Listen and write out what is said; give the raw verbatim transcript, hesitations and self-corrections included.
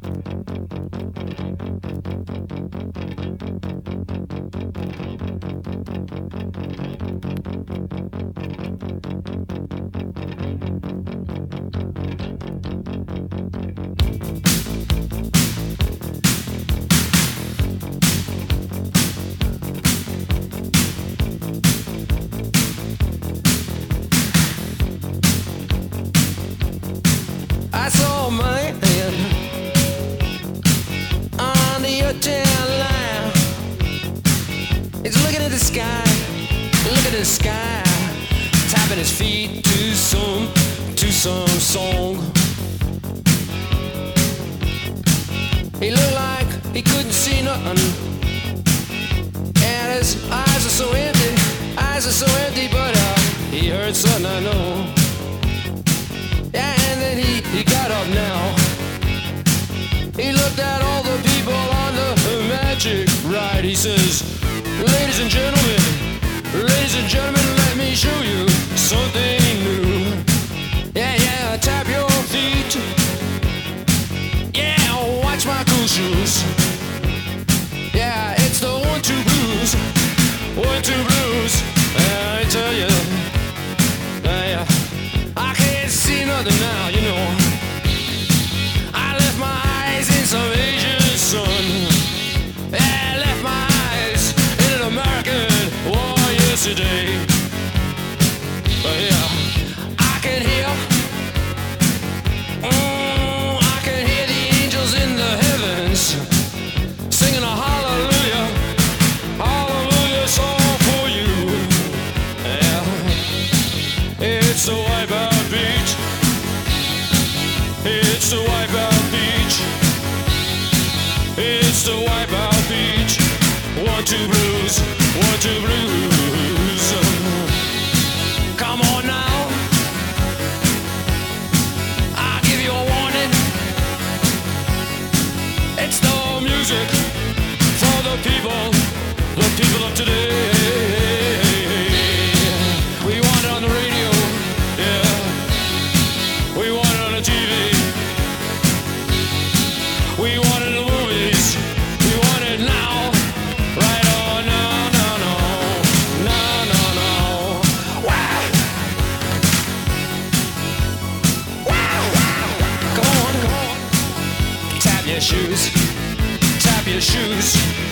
I saw a man on the uptown line. He's looking at the sky, looking at the sky, tapping his feet to some, to some song. He looked like he couldn't see nothing, and his eyes are so empty, eyes are so empty, but uh, he heard something I know. Yeah, and then he, he got up now. He looked at all the people on the magic ride. He says, ladies and gentlemen, ladies and gentlemen, let me show you something new. Yeah, yeah, tap your feet. Yeah, watch my cool shoes. Yeah, it's the one, two blues. One, two blues. Yeah, I tell you. Yeah, I can't see nothing now, you know. I left my eyes in some Asian sun. Yeah, I left my eyes in an American war yesterday. But yeah, I can hear, mm, I can hear the angels in the heavens singing a hallelujah, hallelujah song for you. Yeah, it's the Wipeout Beach. It's the Wipeout Beach. It's the Wipeout Beach. One, two blues, one, two blues. Come on now, I'll give you a warning. It's the music for the people, the people of today. We want it on the radio, yeah. We want it on the T V. We want it in the movies. We want it now. Right on, no, no, no. No, no, no. Wow. Wow, wow. Come on, come on. Tap your shoes. Tap your shoes.